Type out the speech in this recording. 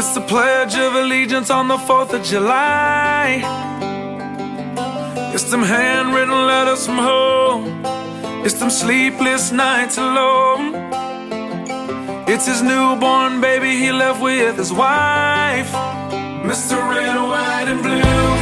It's the Pledge of Allegiance on the 4th of July. It's them handwritten letters from home. It's them sleepless nights alone. It's his newborn baby he left with his wife, Mr. Red, White, and Blue.